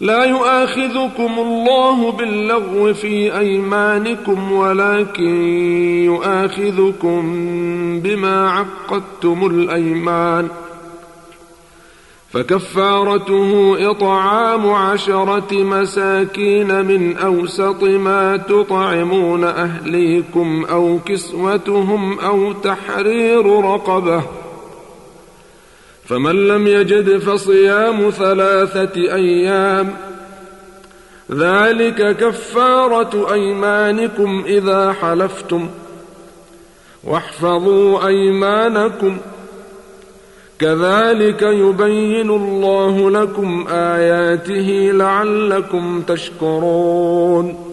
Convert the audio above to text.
لا يؤاخذكم الله باللغو في أيمانكم ولكن يؤاخذكم بما عقدتم الأيمان، فكفارته إطعام 10 مساكين من أوسط ما تطعمون أهليكم أو كسوتهم أو تحرير رقبة، فمن لم يجد فصيام 3 أيام، ذلك كفارة أيمانكم إذا حلفتم، واحفظوا أيمانكم، كذلك يبين الله لكم آياته لعلكم تشكرون.